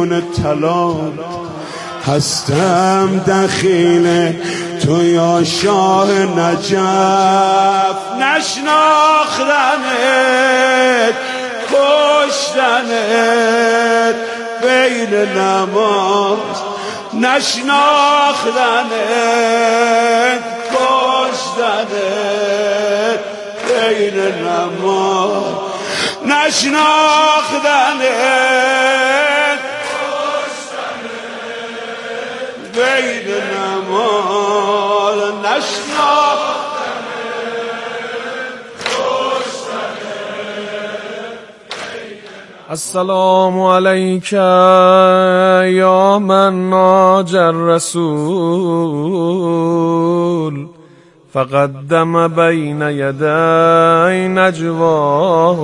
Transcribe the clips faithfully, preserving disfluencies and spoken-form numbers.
میان طلا، هستم دخیل تو یا شاه نجف. نشناختنت کشتنت بین نماز، نشناختنت کشتنت بین نماز، نشناختنت کشتنت بین نماز، نشناختنت السلام علیک یا من ناجى الرسول، فقدم بین یدی نجواه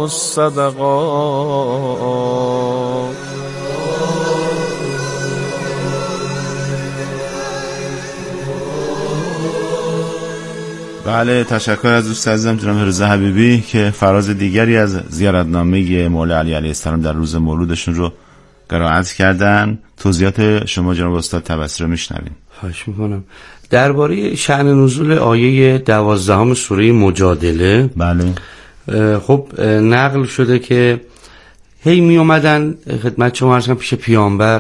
الصدقات. بله، تشکر از دوست عزیزم جناب رضا حبیبی که فراز دیگری از زیارتنامه مولا علی علیه السلام در روز مولودشون رو قرائت کردن. توضیحات شما جناب استاد تبصره رو میشنویم. خواهش میکنم. درباره شأن نزول آیه دوازدهم سوره مجادله، بله، خب نقل شده که هی می اومدن خدمت شما عرض کنم پیش پیامبر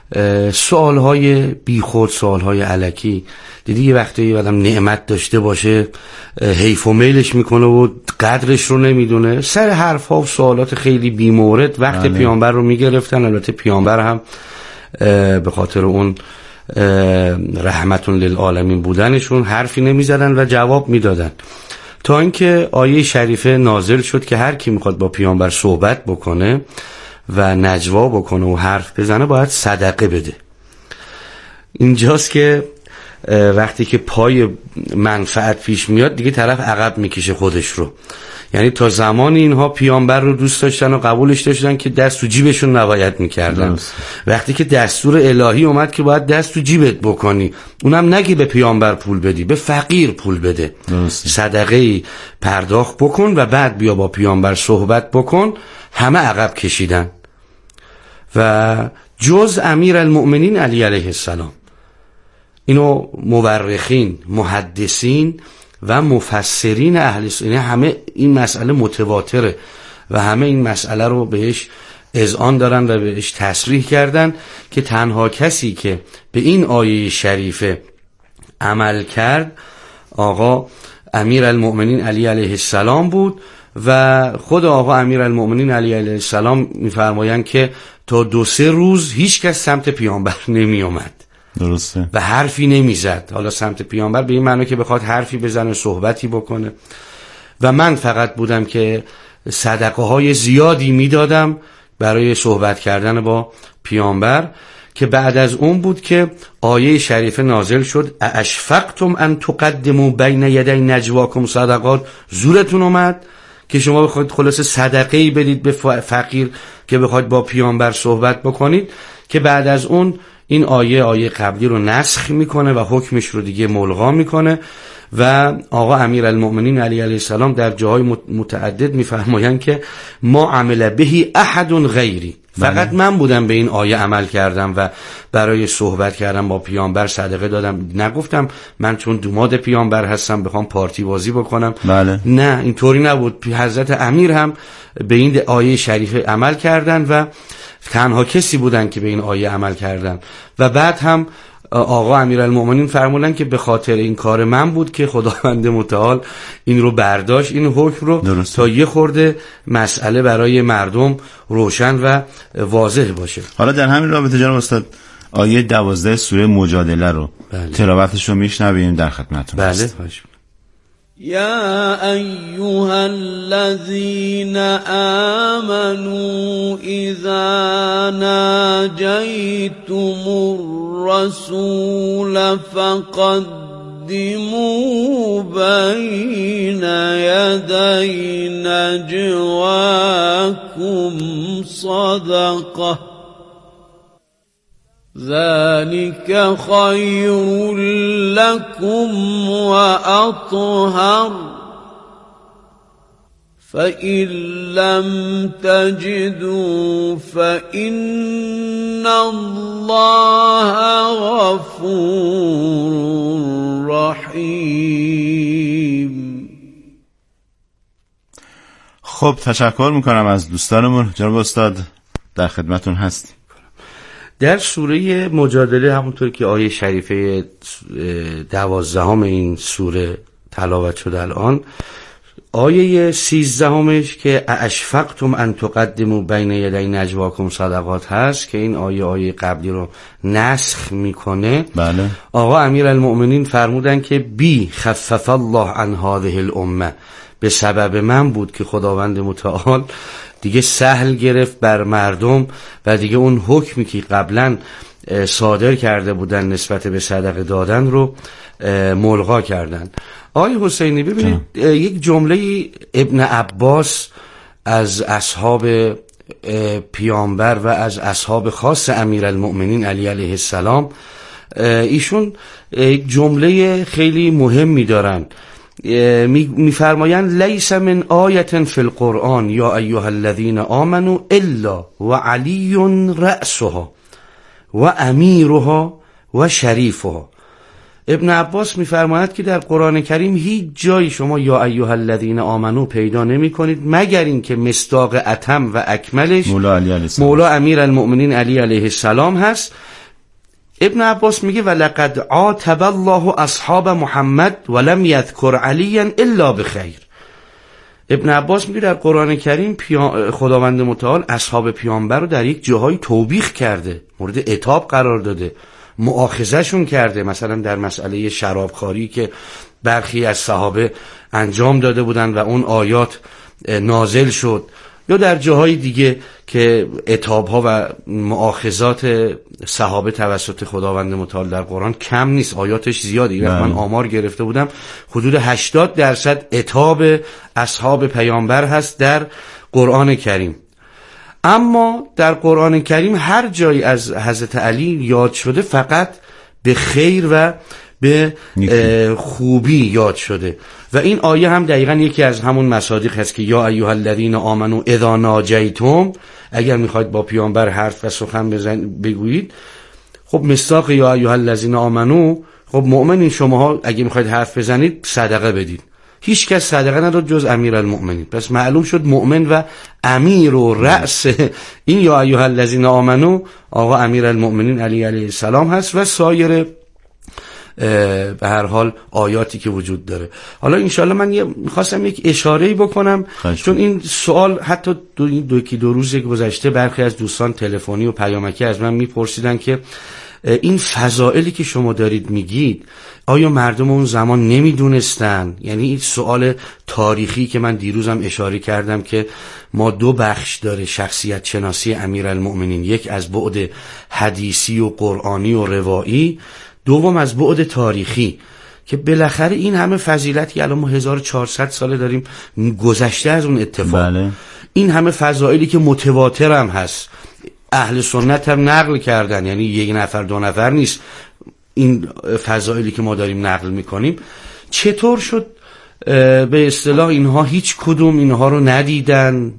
سوالهای بیخود، سوالهای الکی. دیدی یه وقتی آدم نعمت داشته باشه حیف و میلش میکنه و قدرش رو نمیدونه، سر حرفها و سوالات خیلی بیمورد وقت بله. پیامبر رو میگرفتن. البته پیامبر هم به خاطر اون رحمتون للعالمین بودنشون حرفی نمیزدن و جواب میدادن، تا اینکه آیه شریفه نازل شد که هر کی میخواد با پیامبر صحبت بکنه و نجوا بکنه و حرف بزنه باید صدقه بده. اینجاست که وقتی که پای منفعت پیش میاد دیگه طرف عقب میکشه خودش رو. یعنی تا زمان اینها پیامبر رو دوست داشتن و قبولش داشتن که دست تو جیبشون نباید میکردن. وقتی که دستور الهی اومد که باید دست تو جیبت بکنی، اونم نگی به پیامبر پول بدی، به فقیر پول بده، صدقه پرداخت بکن و بعد بیا با پیامبر صحبت بکن، همه عقب کشیدن و جز امیر المؤمنین علی علیه السلام. اینو مورخین، محدثین و مفسرین اهل سنت همه این مسئله متواتره و همه این مسئله رو بهش اذعان دارن و بهش تصریح کردن که تنها کسی که به این آیه شریفه عمل کرد آقا امیر المؤمنین علی علیه السلام بود و خود آقا امیر المؤمنین علی علیه السلام میفرمایند که تا دو سه روز هیچ کس سمت پیامبر نمی اومد. درسته. و حرفی نمیزد. حالا سمت پیامبر به این معنی که بخواد حرفی بزنه، صحبتی بکنه. و من فقط بودم که صدقه های زیادی میدادم برای صحبت کردن با پیامبر، که بعد از اون بود که آیه شریفه نازل شد اشفقتم ان تقدموا بین یدی نجواکم صدقات. زورتون اومد که شما بخواید خلاص صدقه‌ای بدید به فقیر که بخواید با پیامبر صحبت بکنید، که بعد از اون این آیه آیه قبلی رو نسخ میکنه و حکمش رو دیگه ملغا میکنه و آقا امیر المؤمنین علی علیه السلام در جاهای متعدد میفرمایند که ما عمل بهی احد غیری، فقط من بودم به این آیه عمل کردم و برای صحبت کردم با پیامبر صدقه دادم. نگفتم من چون دوماد پیامبر هستم بخوام پارتی بازی بکنم. بله. نه، اینطوری نبود. حضرت امیر هم به این آیه شریفه عمل کردن و تنها کسی بودن که به این آیه عمل کردن. و بعد هم آقا امیرالمومنین فرمودن که به خاطر این کار من بود که خداوند متعال این رو برداشت، این حکم رو درست. تا یه خورده مسئله برای مردم روشن و واضح باشه. حالا در همین رابطه جناب استاد آیه دوازده سوره مجادله رو بله. تلاوتش رو میشنویم در خدمتتون. بله. يا أيها الذين آمنوا إذا ناجيتم الرسول فقدموا بين يدي نجواكم صدقة ذلك خير لكم وأطهر فإن لم تجدوا فإن إن الله غفور رحیم. خب تشکر میکنم از دوستانمون. جناب استاد در خدمتون هست. در سوره مجادله همونطور که آیه شریفه دوازدهم این سوره تلاوت شده الان، آیه سیزدهمش که اشفقتم ان تقدموا بین یدی نجواکم صدقات هست که این آیه آیه قبلی رو نسخ میکنه. بله. آقا امیرالمؤمنین فرمودن که بی خفف الله عن هذه الامه، به سبب من بود که خداوند متعال دیگه سهل گرفت بر مردم و دیگه اون حکمی که قبلا صادر کرده بودن نسبت به صدقه دادن رو ملغا کردن. آقای حسینی ببینید یک جمله ابن عباس از اصحاب پیامبر و از اصحاب خاص امیرالمؤمنین علی علیه السلام، ایشون یک جمله خیلی مهمی دارن، میفرمایند لیس من آیت فی القرآن یا ایها الذین آمنوا الا و علی رأسها و امیرها و شریفها. ابن عباس میفرماید که در قرآن کریم هیچ جایی شما یا ایها الذین آمنو پیدا نمی کنید مگر اینکه مصداق اتم و اکملش مولا, علی علیه مولا امیر المؤمنین علی علیه السلام هست. ابن عباس میگه ولقد عاتب الله اصحاب محمد ولم یذکر علیا الا بخیر. ابن عباس میگه در قرآن کریم خداوند متعال اصحاب پیامبر رو در یک جاهای توبیخ کرده، مورد عتاب قرار داده، مؤاخذهشون کرده. مثلا در مسئله شرابخواری که برخی از صحابه انجام داده بودن و اون آیات نازل شد، یا در جاهای دیگه که عتاب‌ها و مؤاخذات صحابه توسط خداوند متعال در قرآن کم نیست، آیاتش زیاده. این من آمار گرفته بودم حدود هشتاد درصد عتاب اصحاب پیامبر هست در قرآن کریم. اما در قرآن کریم هر جایی از حضرت علی یاد شده فقط به خیر و به خوبی یاد شده و این آیه هم دقیقا یکی از همون مصادیق هست که یا ایها الذین آمنو اذا ناجیتم، اگر میخواید با پیامبر حرف و سخن بگویید. خب مصداق یا ایها الذین آمنو، خب مؤمنین شماها اگه میخواید حرف بزنید صدقه بدید. هیچ کس صدقه نداد جز امیرالمؤمنین. پس معلوم شد مؤمن و امیر و رأس این یا ایها الذین آمنو آقا امیرالمؤمنین علی علیه السلام هست و سایر به هر حال آیاتی که وجود داره. حالا انشالله من یه میخواستم یک اشاره‌ای بکنم خشم. چون این سوال حتی دو دو کی دو روز گذشته برخی از دوستان تلفنی و پیامکی از من میپرسیدن که این فضائلی که شما دارید میگید آیا مردم اون زمان نمیدونستن؟ یعنی این سوال تاریخی که من دیروزم اشاره کردم که ما دو بخش داره شخصیت شناسی امیرالمؤمنین، یک از بعد حدیثی و قرآنی و روایی، دوم از بعد تاریخی که بالاخره این همه فضیلتی الان ما هزار و چهارصد ساله داریم گذشته از اون اتفاق. بله. این همه فضائلی که متواتر هم هست، اهل سنت هم نقل کردن، یعنی یک نفر دو نفر نیست. این فضائلی که ما داریم نقل میکنیم چطور شد به اصطلاح اینها هیچ کدوم اینها رو ندیدن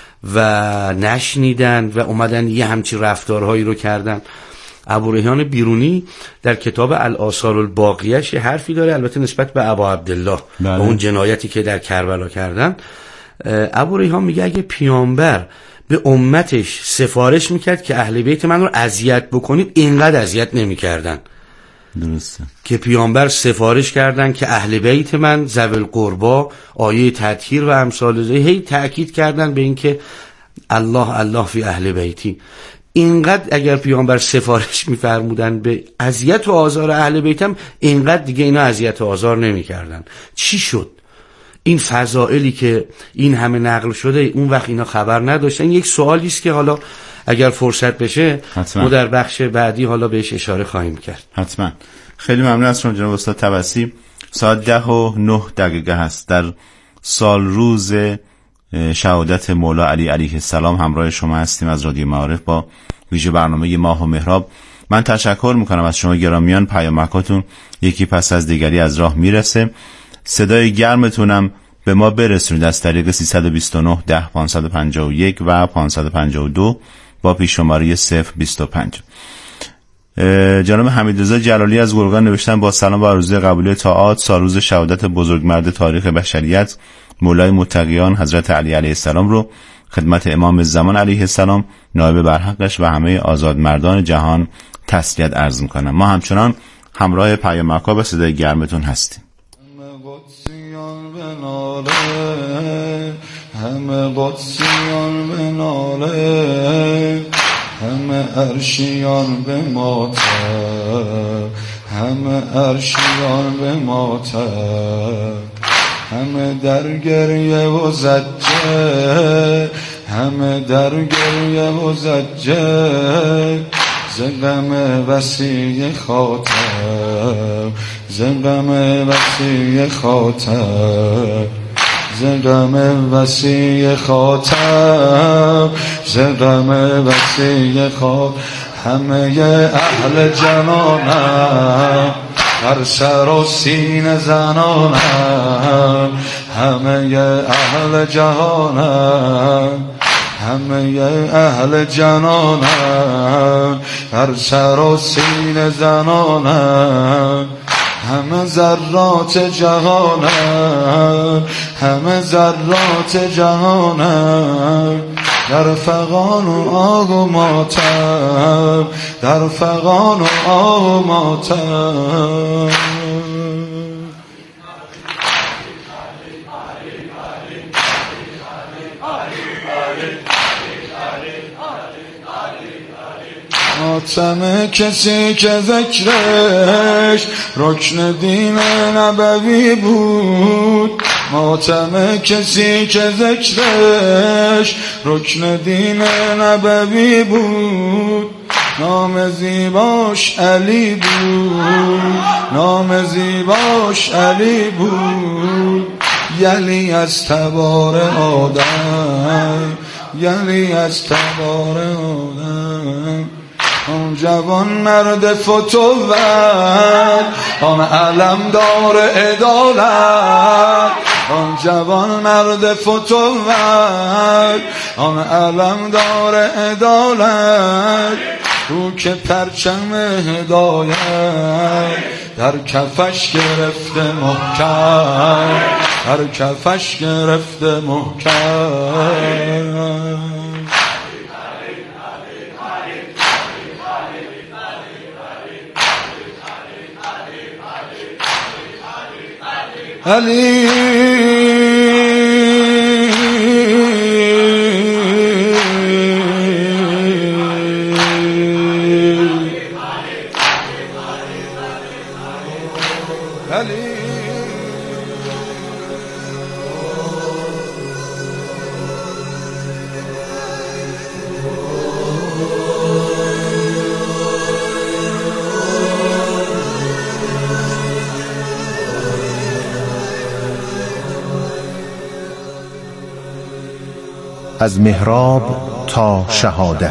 و نشنیدن و اومدن یه همچی رفتارهایی رو کردن؟ ابوریحان بیرونی در کتاب الآثار الباقیه‌اش یه حرفی داره، البته نسبت به ابا عبدالله و اون جنایتی که در کربلا کردن. ابوریحان میگه اگه پیامبر به امتش سفارش میکرد که اهل بیت من رو اذیت بکنید، اینقدر اذیت نمیکردن. درسته که پیامبر سفارش کردن که اهل بیت من ذوی القربا، آیه تطهیر و امثال ذی، هی تأکید کردن به این که الله الله فی اهل بیتی. اینقدر اگر پیامبر سفارش میفرمودن به اذیت و آزار اهل بیتم، اینقدر دیگه اینا اذیت و آزار نمیکردن. چی شد؟ این فضائلی که این همه نقل شده اون وقت اینا خبر نداشتن. یک سوالی است که حالا اگر فرصت بشه ما در بخش بعدی حالا بهش اشاره خواهیم کرد. حتما. خیلی ممنون از شما جناب استاد طبسی. ساعت ده و نه دقیقه هست در سال روز شهادت مولا علی علیه السلام همراه شما هستیم از رادیو معارف با ویژه برنامه ماه و محراب. من تشکر میکنم از شما گرامیان، پیامکاتون یکی پس از دیگری از راه میرسه. صدای گرمتونم به ما برسونید از طریق سیصد و بیست و نه ده پانصد و پنجاه و یک و پانصد و پنجاه و دو با پیش‌شماره صفر بیست و پنج. جناب حمیدرضا جلالی از گرگان نوشتن با سلام و آرزوی قبولی طاعات، سالروز شهادت بزرگمرد تاریخ بشریت مولای متقیان حضرت علی علیه السلام رو خدمت امام زمان علیه السلام، نایب برحقش و همه آزادمردان جهان تسلیت عرض میکنم. ما همچنان همراه پیامک‌ها به صدای گرمتون هستیم. همه قدسیان به ناله، همه عرشیان به ماتم، همه عرشیان به ماتم، همه در گریه و زجه، همه در گریه و زجه، ز غم وصی خاتم، ز غم وصی خاتم، ز غم وصی خاتم، ز غم وصی خاتم. همه اهل جنانم بر سر و سینه زنانم، همه اهل جهانم، همه اهل جنانم بر سر و سینه زنانم، همه ذرات جهانم، همه ذرات جهانم در فغان و آه و ماتم، در فغان و آه و ماتم. ماتم کسی که ذکرش رکن دین نبوی بود، ماتم کسی که ذکرش رکن دین نبوی بود، نام زیباش علی بود، نام زیباش علی بود، یلی از تبار آدم، یلی از تبار آدم. آن جوان مرد فتوت، آن علمدار عدالت، آن جوان مرد فتوت، آن علمدار عدالت، او که پرچم هدایت در کفش گرفته محکم، در کفش گرفته محکم. علی از محراب تا شهادت.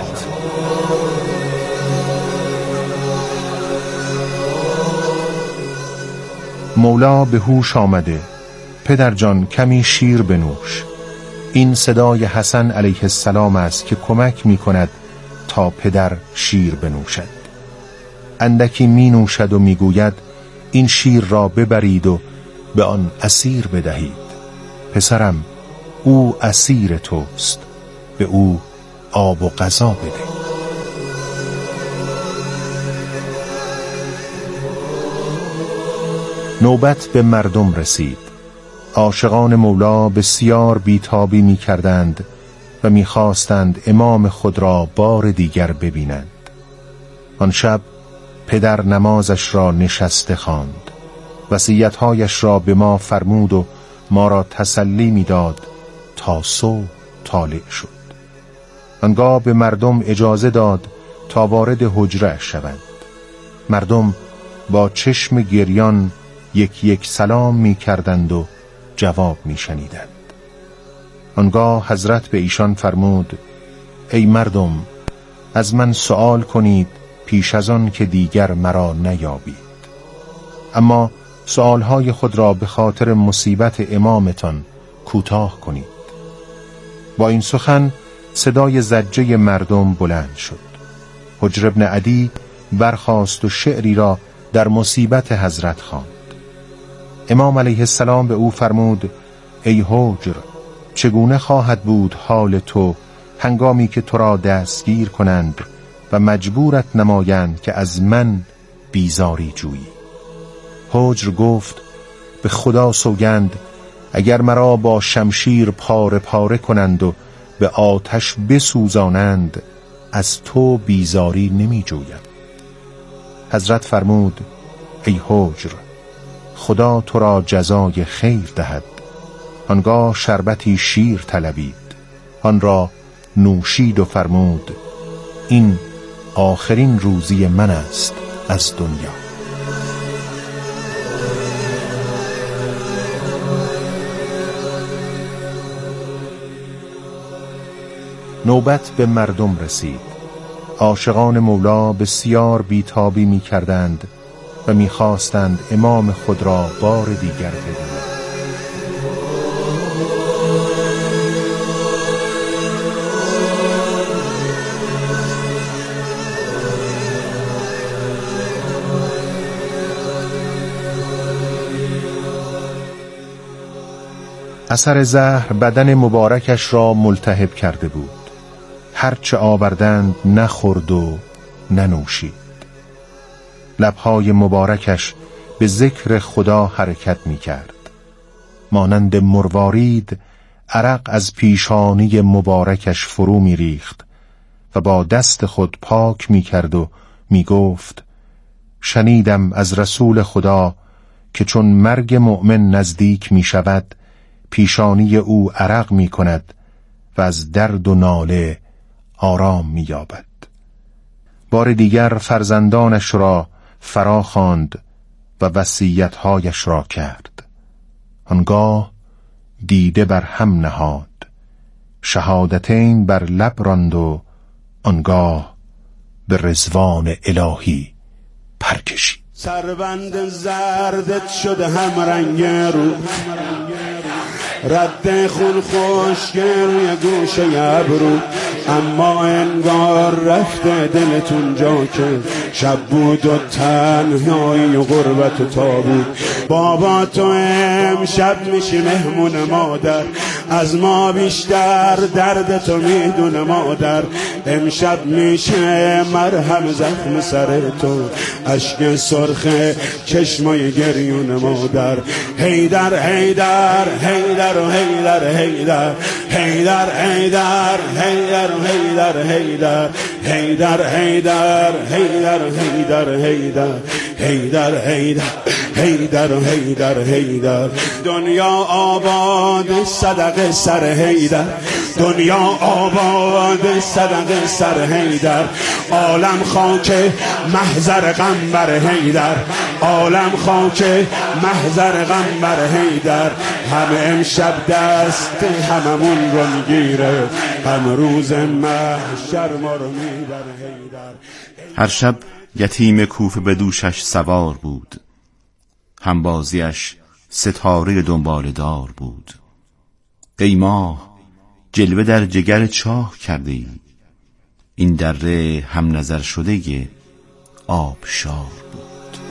مولا به هوش آمده، پدر جان کمی شیر بنوش. این صدای حسن علیه السلام است که کمک می کند تا پدر شیر بنوشد. اندکی می نوشد و می گوید این شیر را ببرید و به آن اسیر بدهید. پسرم او اسیر توست، به او آب و غذا بده. نوبت به مردم رسید. عاشقان مولا بسیار بیتابی می کردند و می خواستند امام خود را بار دیگر ببینند. آن شب پدر نمازش را نشسته خواند، وصیت‌هایش را به ما فرمود و ما را تسلی می داد تا صبح طالع شد. آنگاه به مردم اجازه داد تا وارد حجره شوند. مردم با چشم گریان یک یک سلام می کردند و جواب می شنیدند. آنگاه حضرت به ایشان فرمود ای مردم، از من سؤال کنید پیش از آن که دیگر مرا نیابید، اما سؤالهای خود را به خاطر مصیبت امامتان کوتاه کنید. با این سخن صدای زجه مردم بلند شد. حجر ابن عدی برخاست و شعری را در مصیبت حضرت خواند. امام علیه السلام به او فرمود: ای حجر، چگونه خواهد بود حال تو هنگامی که تو را دستگیر کنند و مجبورت نمایند که از من بیزاری جویی؟ حجر گفت: به خدا سوگند، اگر مرا با شمشیر پاره پاره کنند و به آتش بسوزانند، از تو بیزاری نمی جویم. حضرت فرمود: ای حجر، خدا تو را جزای خیر دهد. آنگاه شربتی شیر طلبید، آن را نوشید و فرمود: این آخرین روزی من است از دنیا. نوبت به مردم رسید. عاشقان مولا بسیار بیتابی می کردند و می خواستند امام خود را بار دیگر ببینند. اثر زهر بدن مبارکش را ملتهب کرده بود. هرچه آوردند نخورد و ننوشید. لبهای مبارکش به ذکر خدا حرکت می کرد. مانند مروارید عرق از پیشانی مبارکش فرو می ریخت و با دست خود پاک می کرد و می گفت: شنیدم از رسول خدا که چون مرگ مؤمن نزدیک می شود، پیشانی او عرق می کند و از درد و ناله آرام می یابد. بار دیگر فرزندانش را فرا خواند و وصیت‌هایش را کرد. آنگاه دیده بر هم نهاد، شهادتین بر لب راند و آنگاه به رضوان الهی پر کشید. سربند زردت شده هم رنگ رو، رد خون خشک روی گوشه ابرو، اما انگار رفته دلتون جا که شب بود و تنهایی و غربت و تابود. بابا تو امشب میشی مهمون مادر، از ما بیشتر درد تو میدونه مادر. امشب میشه مرهم زخم سر تو، اشک سرخ چشمای گریون مادر. هیدر هیدر هیدر و هیدر هیدر هیدر هیدر هیدر و هیدر هیدر هیدر هیدر هیدر و هیدر هیدر هیدر هیدر هیدر و هیدر هیدر. دنیا آباد صدقه سر هیدر، دنیا آباد صدقه سر هیدر. عالم خاک محضر غم بر هیدر، عالم خاک محضر غم بر هیدر. همه امشب دست هممون رو میگیره، هم روز محشر ما رو میبره هیدر. هر شب یتیم کوفه به دوشش سوار بود، همبازیش ستاره دنبال دار بود. ای ماه جلوه در جگر چاه کرده ای، این دره هم نظر شده آبشار بود.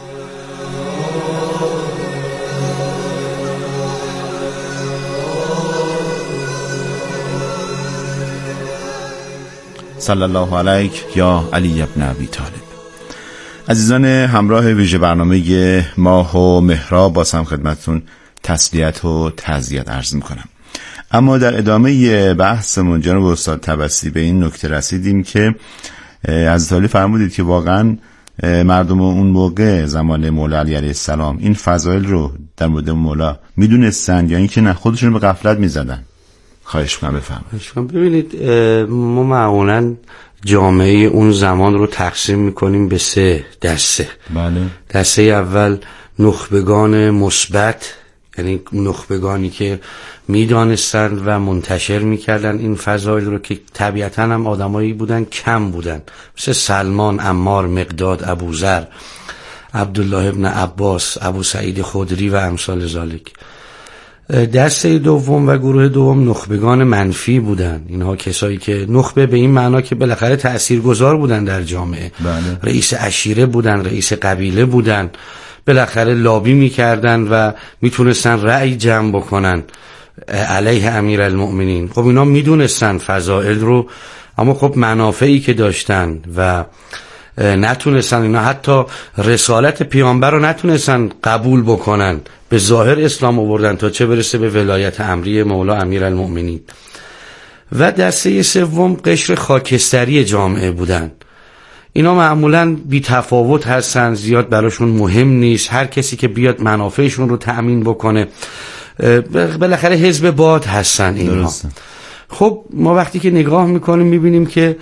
صلی الله علیک یا علی ابن ابی طالب. عزیزان همراه ویژه برنامه ماه و مهراب، باز هم خدمتتون تسلیت و تعزیت عرض میکنم. اما در ادامه بحثمون جناب استاد طبسی به این نکته رسیدیم که از علی فرمودید که واقعا مردم اون موقع زمان مولا علی علیه السلام این فضایل رو در مورد مولا میدونستن یا اینکه نه خودشون به غفلت میزدن؟ خواهش کنم بفرمایید. ببینید ما معمولا جامعه اون زمان رو تقسیم میکنیم به سه دسته. بله. دسته اول نخبگان مثبت، یعنی نخبگانی که میدانستند و منتشر میکردن این فضایل رو، که طبیعتا هم آدمایی بودن کم بودن، مثل سلمان، عمار، مقداد، ابوذر، عبدالله ابن عباس، ابو سعید خدری و امثال ذالک. دسته دوم و گروه دوم نخبگان منفی بودن. اینها کسایی که نخبه به این معنا که بالاخره تأثیرگذار بودن در جامعه، بله. رئیس عشیره بودن، رئیس قبیله بودن، بالاخره لابی میکردن و میتونستن رأی جمع بکنن علیه امیرالمؤمنین. خب اینا میدونستن فضائل رو، اما خب منافعی که داشتن و نتونستن، اینا حتی رسالت پیامبر رو نتونستن قبول بکنن، به ظاهر اسلام آوردن تا چه برسه به ولایت امری مولا امیرالمؤمنین. و دسته سوم قشر خاکستری جامعه بودن. اینا معمولاً بی تفاوت هستن، زیاد براشون مهم نیست، هر کسی که بیاد منافعشون رو تأمین بکنه. بالاخره حزب باد هستن اینها. درسته. خب ما وقتی که نگاه میکنیم میبینیم که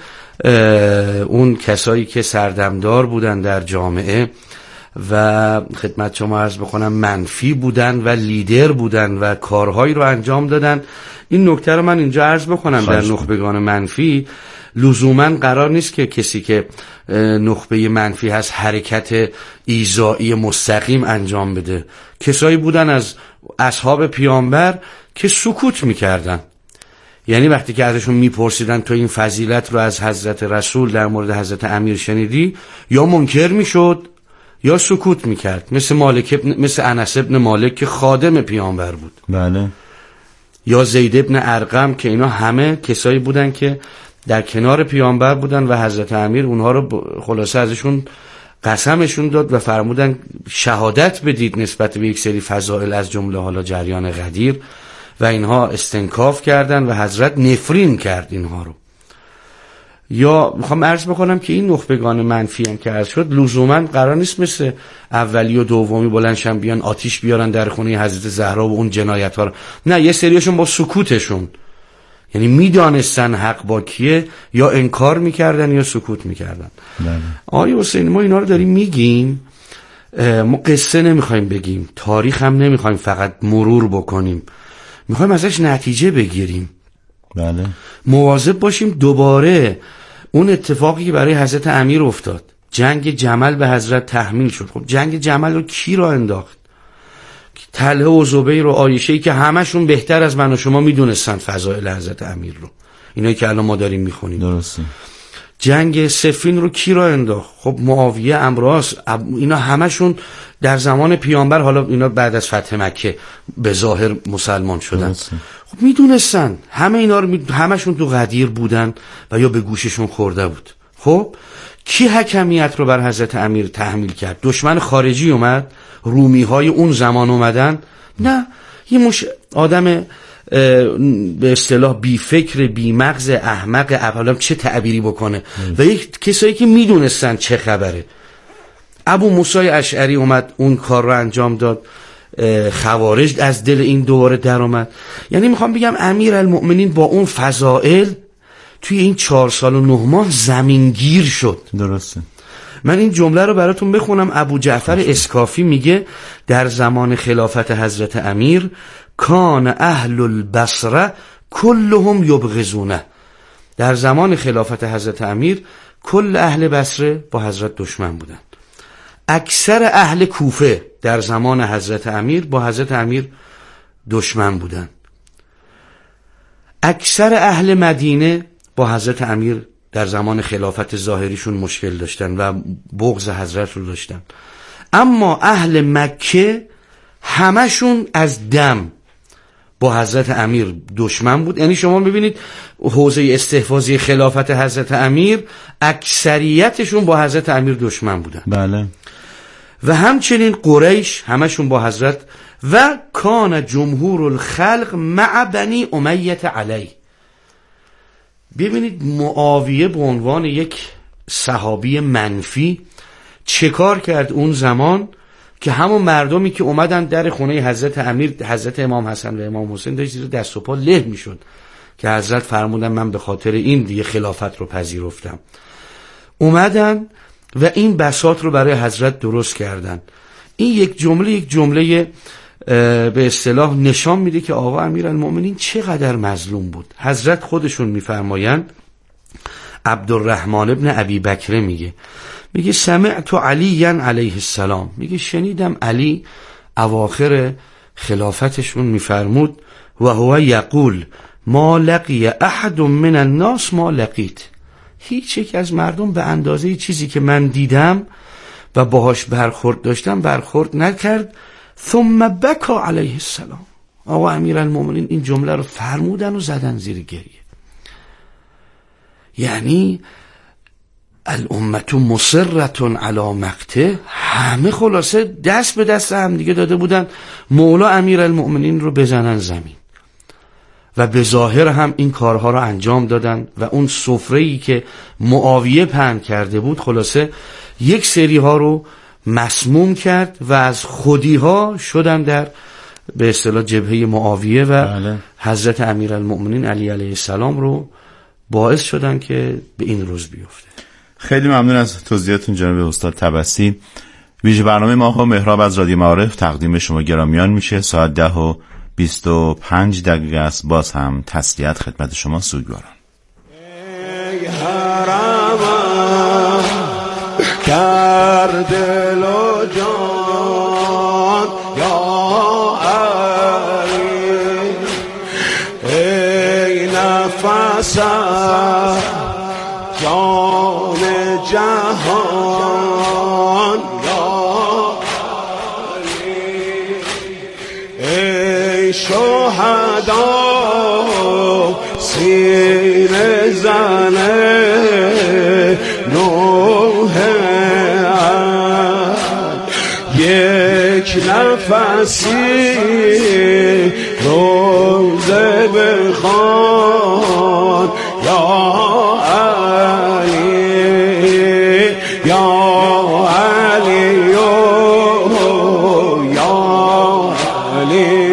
اون کسایی که سردمدار بودن در جامعه و خدمت شما عرض بکنم منفی بودن و لیدر بودن و کارهایی رو انجام دادن. این نکته رو من اینجا عرض بکنم، در نخبگان منفی لزوما قرار نیست که کسی که نخبه منفی هست حرکت ایذایی مستقیم انجام بده. کسایی بودن از اصحاب پیامبر که سکوت میکردن، یعنی وقتی که ازشون میپرسیدن تو این فضیلت رو از حضرت رسول در مورد حضرت امیر شنیدی، یا منکر میشد یا سکوت میکرد. مثل مالک ابن مثل انس ابن مالک که خادم پیامبر بود، بله. یا زید ابن ارقم، که اینا همه کسایی بودن که در کنار پیامبر بودن و حضرت امیر اونها رو خلاصه ازشون قسمشون داد و فرمودن شهادت بدید نسبت به یک سری فضائل از جمله حالا جریان غدیر، و اینها استنکاف کردن و حضرت نفرین کرد اینها رو. یا میخوام عرض بکنم که این نخبگان منفی هم که عرض شد لزوما قرار نیست مثل اولی و دومی بلندشن بیان آتیش بیارن در خونه حضرت زهرا و اون جنایت ها رو. نه، یه سریشون با سکوتشون، یعنی میدانستن حق با کیه، یا انکار میکردن یا سکوت میکردن. آقای حسین، ما اینا رو داریم میگیم، ما قصه نمیخوایم بگیم، تاریخ هم نمیخوایم فقط مرور بکنیم، میخوایم ازش نتیجه بگیریم. بله. مواظب باشیم دوباره اون اتفاقی که برای حضرت امیر افتاد، جنگ جمل به حضرت تحمیل شد. خب جنگ جمل رو کی را انداخت؟ طلحه و زبیر و عایشه‌ای که همشون بهتر از من و شما میدونستن فضائل حضرت امیر رو، اینایی که الان ما داریم میخونیم. درسته. جنگ صفین رو کی را انداخت؟ خب معاویه، امراس، اینا همشون در زمان پیامبر، حالا اینا بعد از فتح مکه به ظاهر مسلمان شدن. درسته. خب میدونستن همه اینا رو می... همشون تو غدیر بودن و یا به گوششون خورده بود. خب کی حکمیت رو بر حضرت امیر تحمیل کرد؟ دشمن خارجی اومد؟ رومی های اون زمان اومدن؟ نه، یه مش آدم به اصطلاح بی فکر، بی مغز، احمق، اولا چه تعبیری بکنه، و یک کسایی که میدونستن چه خبره. ابو موسی اشعری اومد اون کار رو انجام داد، خوارج از دل این دوباره در اومد. یعنی میخوام بگم امیرالمؤمنین با اون فضائل توی این چهار سال و نه ماه زمینگیر شد. درسته. من این جمله رو براتون بخونم. ابو جعفر اسکافی میگه در زمان خلافت حضرت امیر کان اهل البصره کلهم یبغضونه. در زمان خلافت حضرت امیر کل اهل بصره با حضرت دشمن بودند. اکثر اهل کوفه در زمان حضرت امیر با حضرت امیر دشمن بودند. اکثر اهل مدینه با حضرت امیر در زمان خلافت ظاهریشون مشکل داشتن و بغض حضرت رو داشتن. اما اهل مکه همشون از دم با حضرت امیر دشمن بود. یعنی شما ببینید حوزه استحفاظی خلافت حضرت امیر اکثریتشون با حضرت امیر دشمن بودن. بله. و همچنین قریش همشون با حضرت، و کان جمهور الخلق مع بنی امیه علی. ببینید معاویه به عنوان یک صحابی منفی چه کار کرد اون زمان که همون مردمی که اومدن در خونه حضرت امیر، حضرت امام حسن و امام حسین داشت زیر دست و پا له میشد که حضرت فرمودن من به خاطر این دیگه خلافت رو پذیرفتم. اومدن و این بساط رو برای حضرت درست کردن. این یک جمله یک جمله به اصطلاح نشان میده که آقا امیرالمؤمنین چقدر مظلوم بود. حضرت خودشون میفرمایند، عبدالرحمن ابن ابی بکر میگه میگه سمعت علی علیه السلام، میگه شنیدم علی اواخر خلافتشون میفرمود و هو یقول ما لقی احد من الناس ما لقیت، هیچ یک از مردم به اندازه چیزی که من دیدم و باهاش برخورد داشتم برخورد نکرد. ثم بکا علیه السلام. آقا امیرالمومنین این جمله رو فرمودن و زدن زیر گریه. یعنی الامت مصرة علی مقته، همه خلاصه دست به دست هم دیگه داده بودن مولا امیرالمومنین رو بزنن زمین و به ظاهر هم این کارها رو انجام دادن و اون سفره‌ای که معاویه پهن کرده بود خلاصه یک سری ها رو مسموم کرد و از خودی ها شدن در به اصطلاح جبهه معاویه و بله. حضرت امیرالمومنین علی علیه السلام رو باعث شدن که به این روز بیفته. خیلی ممنون از توضیحاتون جناب استاد تبسی. ویژه برنامه ما ها محراب از رادیو معارف تقدیم شما گرامیان میشه. ساعت ده و بیست و پنج دقیقه است. باز هم تسلیت خدمت شما سوگواران. ای حرم کرد دل و جان یا علی، ای نفس جان جهان یا علی، ای شهدا سینه زنه نوح یک نفسی روزه بخوان یا علی یا علی یا علی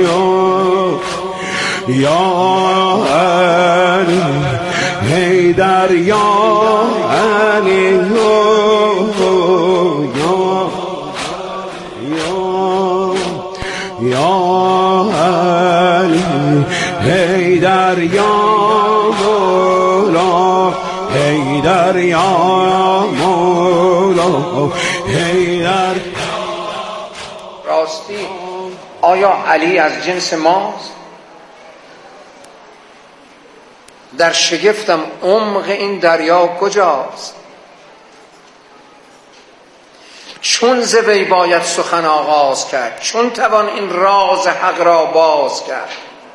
یا علی حیدر یا علی حیدر یا مولا حیدر یا مولا حیدر. راستی آیا علی از جنس ماست؟ در شگفتم عمق این دریا کجاست؟ چون ز وی باید سخن آغاز کرد، چون توان این راز حق را باز کرد.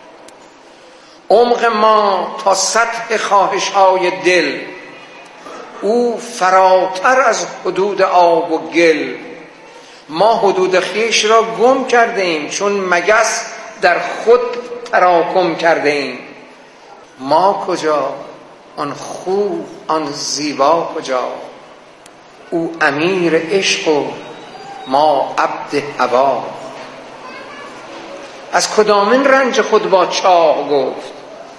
عمق ما تا سطح خواهش های دل، او فراتر از حدود آب و گل. ما حدود خیش را گم کرده ایم، چون مگس در خود تراکم کرده ایم. ما کجا؟ آن خوب آن زیبا کجا؟ او امیر عشق و ما عبد هوا. از کدامین رنج خود با چاه گفت،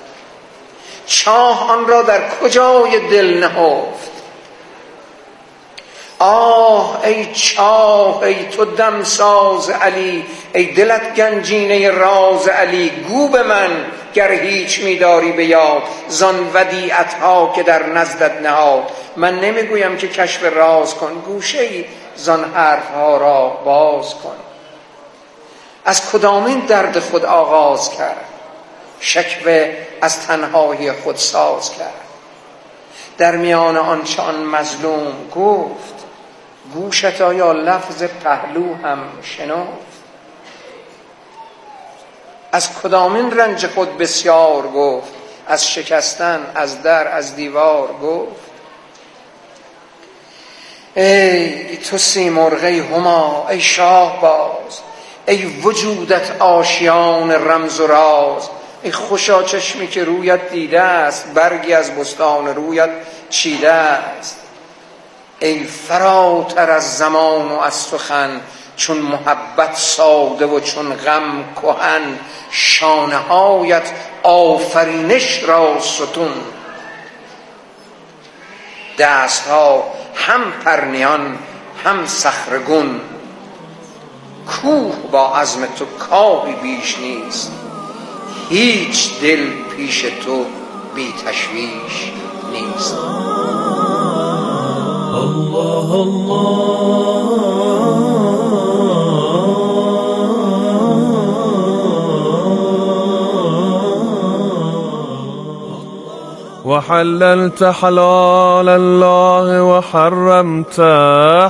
چاه آن را در کجای دل نهفت. آه ای چاه ای تو دمساز علی، ای دلت گنجینه راز علی. گو به من گر هیچ می‌داری به یاد، زان ودیعت‌ها که در نزدت نهاد. من نمیگویم که کشف راز کن، گوشه‌ای زان حرف‌ها را باز کن. از کدامین درد خود آغاز کرد، شکوه از تنهایی خود ساز کرد. در میان آنچه آن مظلوم گفت، گوشت آیا لفظ پهلو هم شنفت. از کدامین رنج خود بسیار گفت، از شکستن از در از دیوار گفت. ای تو سیمرغ هما ای شاه باز، ای وجودت آشیان رمز و راز. ای خوشا چشمی که رویت دیده است، برگی از بستان رویت چیده است. ای فراتر از زمان و از سخن، چون محبت ساده و چون غم کهن. شانه هایت آفرینش را ستون، دست ها هم پرنیان هم صخرگون. کوه با عزم تو کاهی بیش نیست، هیچ دل پیش تو بی تشویش نیست. الله الله وحللت حلال الله وحرمت